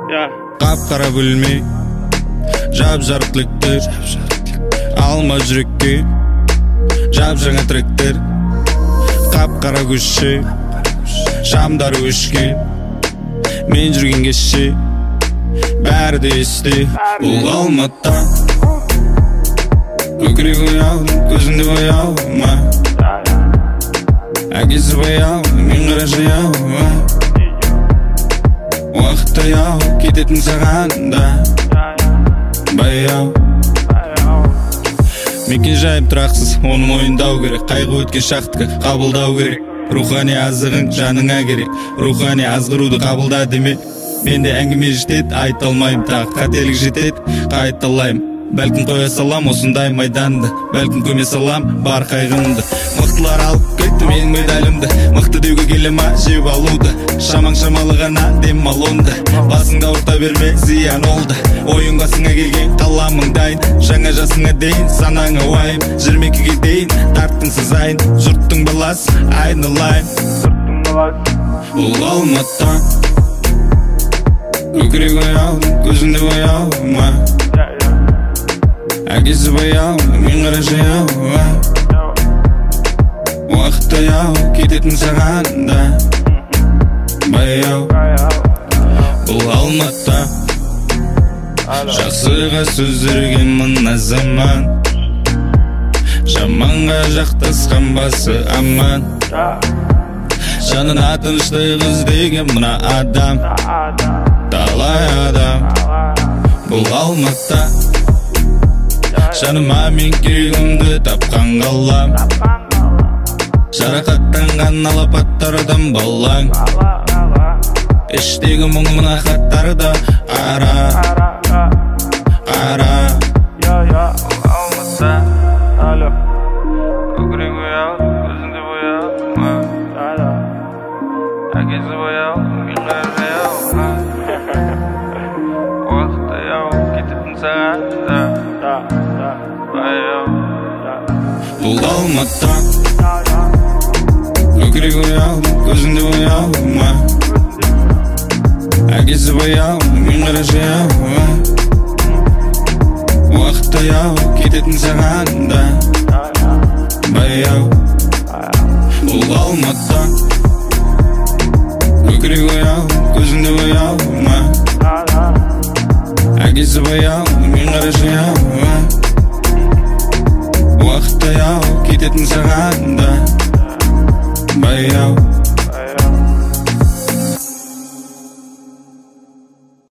Қап-қара бөлме, жап-жарық түлектер, алма жүрекке, жап-жаңа тректер. Қап-қара көше, шамдар өшке, мен жүрген кеше, бәрі де есте. Бұл Алматыда көкірек ояу, көзінде бояу, әкесі баяу, мен қара жаяу. Уақыт таяу, кететін саған да баяу. Мекен жайып тұрақсыз, оны мойындау керек. Қайғы өткен шақтыға қабылдау керек. Рухани азығың жаныңа керек. Рухани азғыруды қабылда деме. Менде әңгіме жетет, айта алмайым, тағы қателік жетет, қайталайым. Бәлкім қоя салам осындай майданды, бәлкім көме салам бар қайғымды. Мықтылар алып кетті менің медалімді, мықты деуге келе ма жеп алуды. Шамаң шамалы ғана дем алонды, басыңда орта берме зиян олды. Ойынға сыңа келген қаламың дайын, жаңа жасыңа дейін санаңа уайым. Жірмекеге дейін тарттың сызайын, жұрттың баласы айналайын. Бұл Алматыда көкірек ояу, көзінде бояу, әкесі баяу, мен қара жаяу. Уақыт таяу, кететін саған да баяу. Бұл Алматыда жақсыға сөздерге мына заман, жаманға жақтасқан басы аман. Жанына тыныштық іздеген мына адам, талай адам. Бұл Алматыда жаныма мен керегімді тапқан қалам, жарақаттанған алапаттардан балаң. Іштегі мұң мына хаттарды ара, ара. Алматыда көкірек ояу, көзінде бояу, әкесі баяу, мен қара жаяу. Уақыт таяу, кететін саған да баяу. Бұл Алматыда көкірек ояу, көзінде бояу, әкесі баяу, мен қара жаяу. Уақыт таяу, кететін саған да баяу. Бұл Алматыда көкірек ояу, көзінде бояу, әкесі баяу, мен қара жаяу. Уақыт таяу, кететін саған